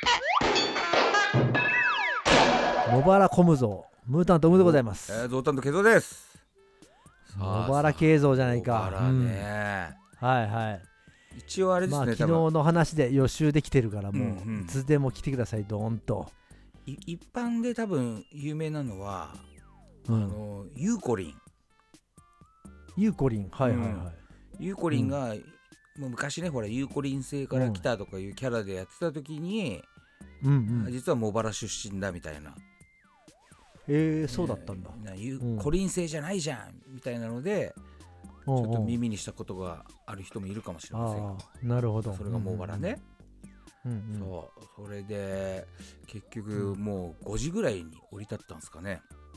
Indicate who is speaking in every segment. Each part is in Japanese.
Speaker 1: 茂原小無造ムータントムでございます。
Speaker 2: ゾウタンとケゾです。
Speaker 1: 茂原慶三じゃないか。
Speaker 2: 茂原ね、
Speaker 1: はいはい。
Speaker 2: 一応あれですね、
Speaker 1: 昨日の話で予習できてるからもう、いつでも来てください。ドーンと
Speaker 2: 一般で多分有名なのは、ゆうこりん。
Speaker 1: ゆうこりん、はいはいはい。
Speaker 2: ゆうこりんが、もう昔ね、ほらゆうこりん星から来たとかいうキャラでやってた時に、実は茂原出身だみたいな。
Speaker 1: そうだったんだ。
Speaker 2: ゆうこりん星じゃないじゃんみたいなので、ちょっと耳にしたことがある人もいるかもしれません。
Speaker 1: なるほど。
Speaker 2: それが茂原ね。それで結局もう5時ぐらいに降り立ったんですかね。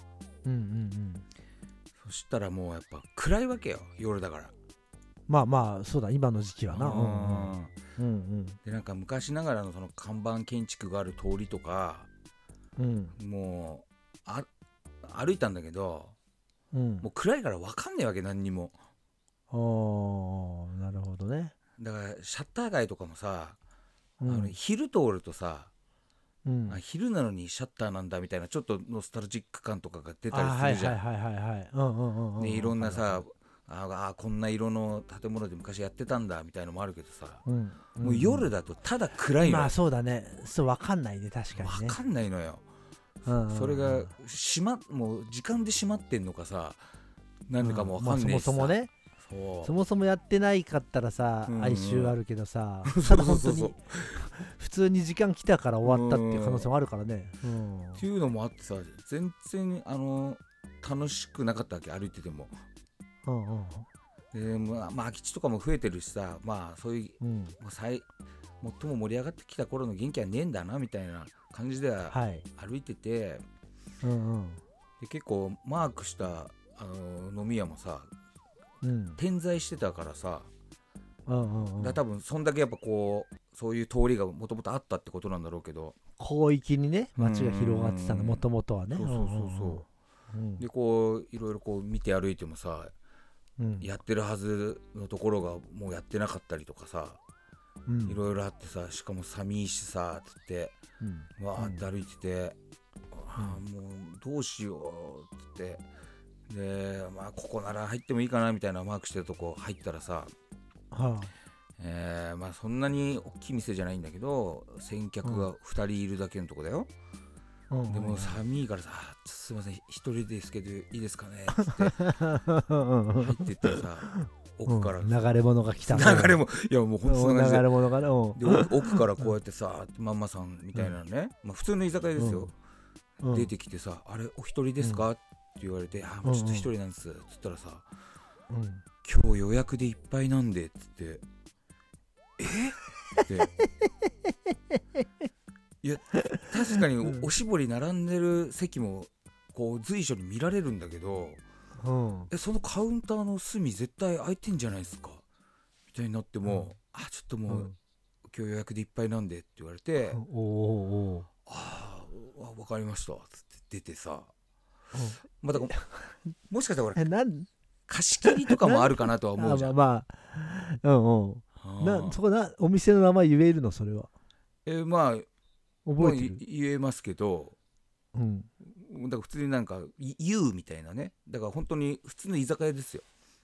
Speaker 2: そしたらもうやっぱ暗いわけよ、夜だから。
Speaker 1: まあそうだ、今の時期はな。
Speaker 2: でなんか昔ながらのその看板建築がある通りとか、もう歩いたんだけど、もう暗いから分かんないわけ、何にも。
Speaker 1: なるほどね。
Speaker 2: だからシャッター街とかもさ、昼通るとさ、昼なのにシャッターなんだみたいな、ちょっとノスタルジック感とかが出たりするじゃん。いろんなさ、こんな色の建物で昔やってたんだみたいなのもあるけどさ、もう夜だとただ暗いのよ。
Speaker 1: まあそうだね、そう分かんないね、確かにね。
Speaker 2: 分かんないのよ。それがもう時間で閉まってんのかさ、なんでかも分かんないしさ。
Speaker 1: そもそもね、そもそもやってないかったらさ、哀愁あるけどさ、ただ本当に普通に時間来たから終わったっていう可能性もあるからね。
Speaker 2: っていうのもあってさ、全然楽しくなかったわけ、歩いてても。で空き地とかも増えてるしさ、そういう、最も盛り上がってきた頃の元気はねえんだなみたいな感じでは歩いてて、で結構マークした飲み屋もさ、点在してたからさ、だ多分そんだけやっぱこうそういう通りがもともとあったってことなんだろうけど、
Speaker 1: 広域にね街が広がってたの、もともとはね。でこういろいろこう見て歩いてもさ、やってるはずのところがもうやってなかったりとかさ、いろいろあってさ、しかも寒いしさつって、わーって歩いてて、もうどうしようつって、でここなら入ってもいいかなみたいなマークしてるとこ入ったらさ、そんなに大きい店じゃないんだけど、先客が2人いるだけのとこだよ。でも寒いからさ、すいません一人ですけどいいですかねっつって入ってってさ、奥から流れ物が来た。
Speaker 2: 流れも、いやもう本当そんな感じで、
Speaker 1: 流れ物がね、
Speaker 2: で奥からこうやってさ、ママさんみたいなね、普通の居酒屋ですよ、出てきてさ、あれお一人ですかって言われて、もうちょっと一人なんですっつったらさ、今日予約でいっぱいなんでっつって、っていや確かにおしぼり並んでる席もこう随所に見られるんだけど、そのカウンターの隅絶対空いてんじゃないですかみたいになっても、ちょっともう、今日予約でいっぱいなんでって言われて、分かりましたっつって出てさ、だからもしかしたら俺貸し切りとかもあるかなとは思うじゃん。
Speaker 1: そこお店の名前言えるの、それは。
Speaker 2: 覚えてる？言えますけど、だから普通になんか言うみたいなね、だから本当に普通の居酒屋ですよ。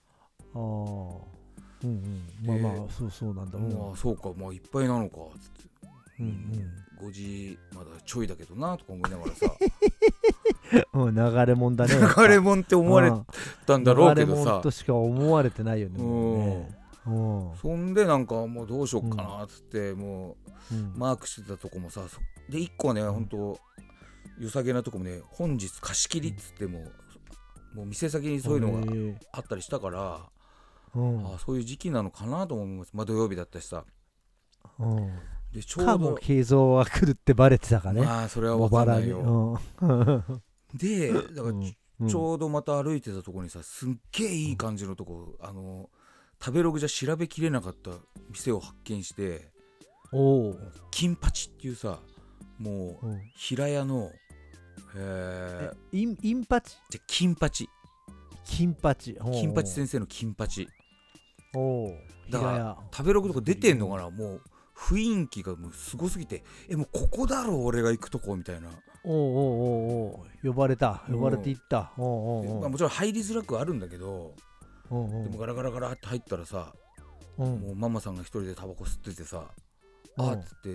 Speaker 1: そうなんだ。
Speaker 2: そうか、いっぱいなのかつって、5時まだちょいだけどなとか思いながらさ
Speaker 1: 流れもんだね。
Speaker 2: 流れもんって思われたんだろうけどさ、
Speaker 1: 流れもんとしか思われてないよね。
Speaker 2: そんでなんかもうどうしよっかなっつって、もうマークしてたとこもさ、で1個はね、ほんと良さげなとこもね、本日貸し切りっつってもう店先にそういうのがあったりしたから、そういう時期なのかなと思います。土曜日だったしさ。でちょうど
Speaker 1: 慶三が来るってバレてたからね。
Speaker 2: それは分かんないよ。でだからちょうどまた歩いてたとこにさ、すっげえいい感じのとこ、食べログじゃ調べきれなかった店を発見して、金八っていうさ、もう平屋の
Speaker 1: インパチ？
Speaker 2: じゃ金八金八先生の金八だから食べログとか出てんのかな、もう
Speaker 1: 雰囲気がもうすごすぎて、もうここだろ俺が行くとこみたいな。
Speaker 2: おう呼ばれて行った。
Speaker 1: もちろん入りづらくはあるんだけど、でもガラガラガラって入ったらさ、もうママさんが一人でタバコ吸っててさ、あっつって、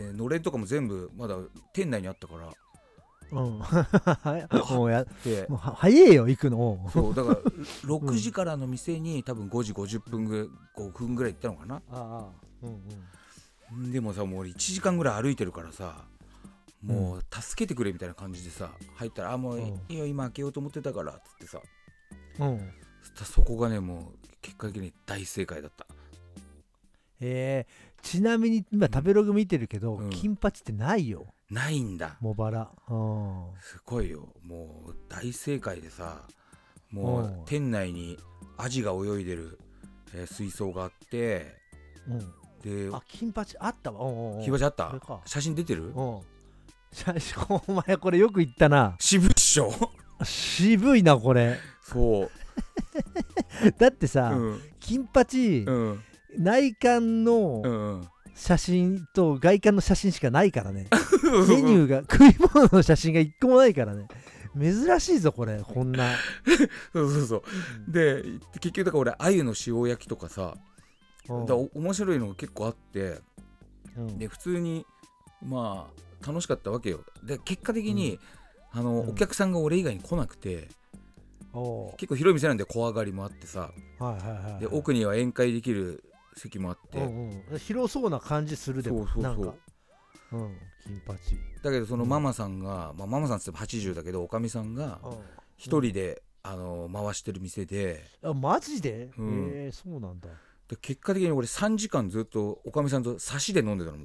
Speaker 1: でのれんとかも全部まだ店内にあったから、もう
Speaker 2: 早えよ行くの。
Speaker 1: そうだから6時からの店に多分5時50分5分ぐらい行ったのかな。でもさ、もう俺1時間ぐらい歩いてるからさ、もう助けてくれみたいな感じでさ入ったら、もういいよ今開けようと思ってたからっつってさ、そこがねもう結果的に大正解だった。
Speaker 2: ちなみに今食べログ見てるけど、金八ってないよ。
Speaker 1: ないんだ。
Speaker 2: 茂原。
Speaker 1: すごいよ、もう大正解でさ、もう店内にアジが泳いでる、水槽があって、
Speaker 2: で金八あったわ。
Speaker 1: 金八あった。写真出てる？
Speaker 2: お前これよく言ったな。
Speaker 1: 渋いっしょ。
Speaker 2: 渋いなこれ。
Speaker 1: そう
Speaker 2: だってさ、金八、内観の写真と外観の写真しかないからね。メニューが食い物の写真が一個もないからね。珍しいぞこれ、こんな。
Speaker 1: そうで結局だから俺鮎の塩焼きとかさ、面白いのが結構あって、で普通にまあ楽しかったわけよ。で結果的に、お客さんが俺以外に来なくて、結構広い店なんで小上がりもあってさ、で奥には宴会できる席もあって、
Speaker 2: 広そうな感じするでも。なんか金八
Speaker 1: だけどそのママさんが、ママさんって80だけどおかみさんが一人で回してる店で。
Speaker 2: マジで？そうなんだ。
Speaker 1: で結果的に俺3時間ずっとおかみさんと差しで飲んでたの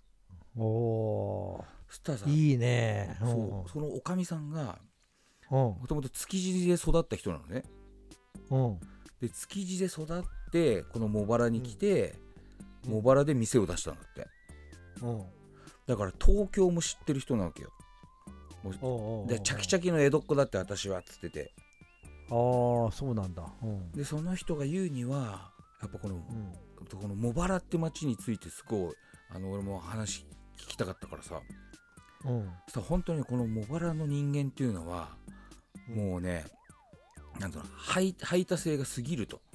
Speaker 1: も。そしたらさ、い
Speaker 2: いね。
Speaker 1: そのおかみさんがもともと築地で育った人なのね。で築地で育ってこの茂原に来て、茂原で店を出したんだって。だから東京も知ってる人なわけよ。でチャキチャキの江戸っ子だって私はっつってて。
Speaker 2: そうなんだ。
Speaker 1: でその人が言うにはやっぱこの茂原って町についてすごい俺も話聞きたかったからさ、本当にこの茂原の人間っていうのは、もうね、なんだろう、排他性が過ぎると。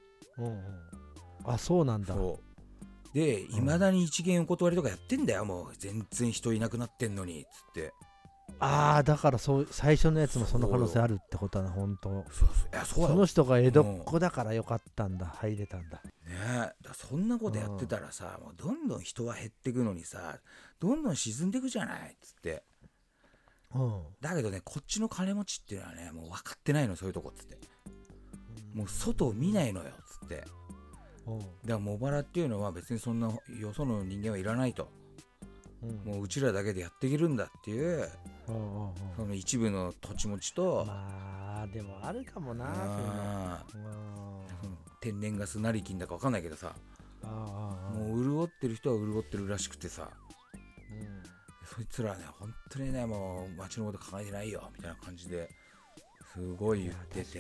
Speaker 2: そうなんだ。
Speaker 1: でいまだに一元お断りとかやってんだよ。もう全然人いなくなってんのにっつって。
Speaker 2: だから最初のやつもその可能性あるってことだな。本当。その人が江戸っ子だからよかったんだ、入れたんだ
Speaker 1: ね。そんなことやってたらさ、もうどんどん人は減ってくのにさ、どんどん沈んでくじゃないっつって。だけどね、こっちの金持ちっていうのはね、もう分かってないの、そういうとこっつって。もう外を見ないのよっつって。だから茂原っていうのは別にそんなよその人間はいらないと。もううちらだけでやっていけるんだっていう、その一部の土地持ちと、
Speaker 2: でもあるかもな。
Speaker 1: 天然ガス成金だか分かんないけどさ、もう潤ってる人は潤ってるらしくてさ、そいつらはね本当にね、もう町のこと考えてないよみたいな感じですごい言ってて。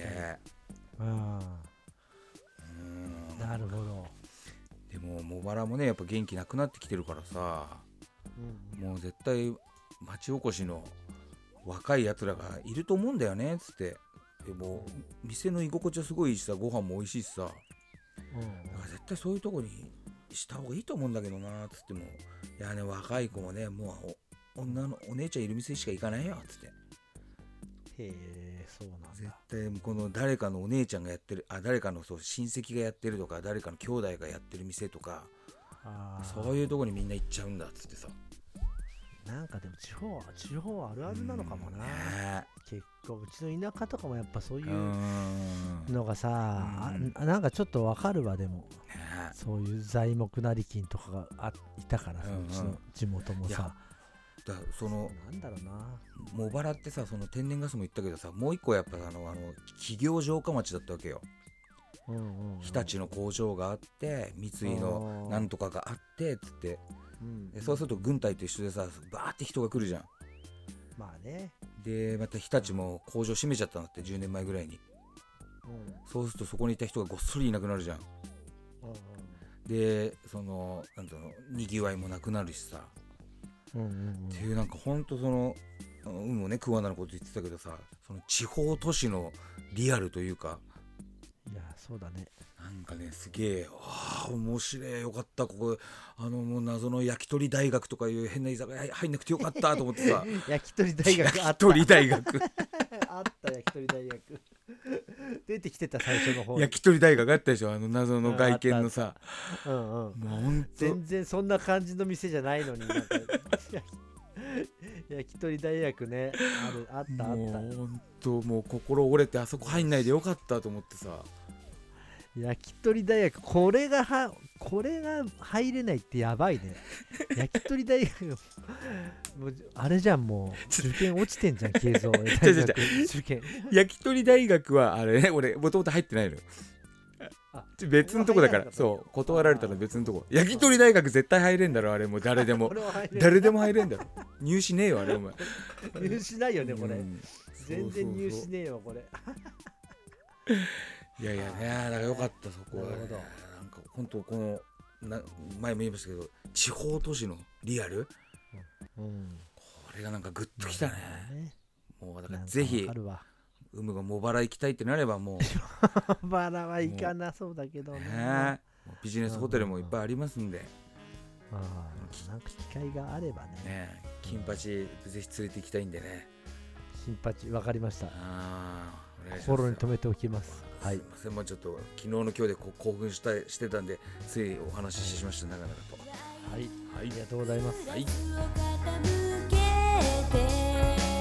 Speaker 2: なるほど。
Speaker 1: でも茂原もねやっぱ元気なくなってきてるからさ、もう絶対町おこしの若いやつらがいると思うんだよねっつって。でも店の居心地はすごいいいしさ、ご飯も美味しいしさ、だから絶対そういうとこにした方がいいと思うんだけどなっつっても、いやね、若い子もね、もうお姉ちゃんいる店しか行かないよっつって。
Speaker 2: そうなんだ。
Speaker 1: 絶対この誰かのお姉ちゃんがやってる、誰かの親戚がやってるとか、誰かの兄弟がやってる店とか、そういうとこにみんな行っちゃうんだっつってさ。
Speaker 2: なんかでも地方あるあるなのかもな。結構うちの田舎とかもやっぱそういうのがさ、なんかちょっとわかるわ。でもそういう材木成金とかがいたからさ、うちの地元もさ。
Speaker 1: なんだろうな、茂原ってさ、その天然ガスも言ったけどさ、もう一個やっぱ企業城下町だったわけよ。日立の工場があって、三井のなんとかがあってっつって、でそうすると軍隊と一緒でさ、バーって人が来るじゃん。でまた日立も工場閉めちゃったんだって、10年前ぐらいに。そうするとそこにいた人がごっそりいなくなるじゃん。 でそのなんていうのにぎわいもなくなるしさ、っていうなんかほんとそのもね桑名のこと言ってたけどさ、その地方都市のリアルというか、
Speaker 3: いやそうだね、
Speaker 1: なんかねすげえ面白い、よかったここもう謎の焼き鳥大学とかいう変な居酒屋入んなくてよかったと思ってさ
Speaker 3: 焼き鳥大学あった、
Speaker 1: 焼き鳥大学
Speaker 3: あった焼き鳥大学出てきてた最初の方
Speaker 1: 焼き鳥大学あったでしょ、謎の外見のさ、
Speaker 3: も
Speaker 1: うほんと
Speaker 3: 全然そんな感じの店じゃないのになんか焼き鳥大学ね、あった
Speaker 1: もうほんともう心折れてあそこ入んないでよかったと思ってさ、
Speaker 3: 焼き鳥大学これが入れないってやばいね焼き鳥大学もうあれじゃん、もう受験落ちてんじゃん慶三大学受験
Speaker 1: 焼き鳥大学はあれね、俺もともと入ってないの、別のとこだから、そう断られたの別のとこ。焼き鳥大学絶対入れんだろあれ、もう誰でも誰でも入れんだろ、入試ねえよあれお前
Speaker 3: 入試ないよねこれ、全然入試ねえよこれ
Speaker 1: いやいやね、だからよかったそこは、ね、なんか本当この前も言いましたけど地方都市のリアル、これがなんかグッときたね、もうだからぜひが茂原行きたいってなればもう
Speaker 3: 茂原は行かなそうだけど
Speaker 1: ね、ビジネスホテルもいっぱいありますんで、
Speaker 3: なんか機会があれば ね
Speaker 1: 金八ぜひ連れて行きたいんでね、
Speaker 3: 金八わかりました、
Speaker 1: 心
Speaker 3: に留めておきます。
Speaker 1: はい、すいません、もうちょっと昨日の今日で興奮してたんでついお話ししました、長々と。
Speaker 3: はい、ありがとうございます。
Speaker 1: はい。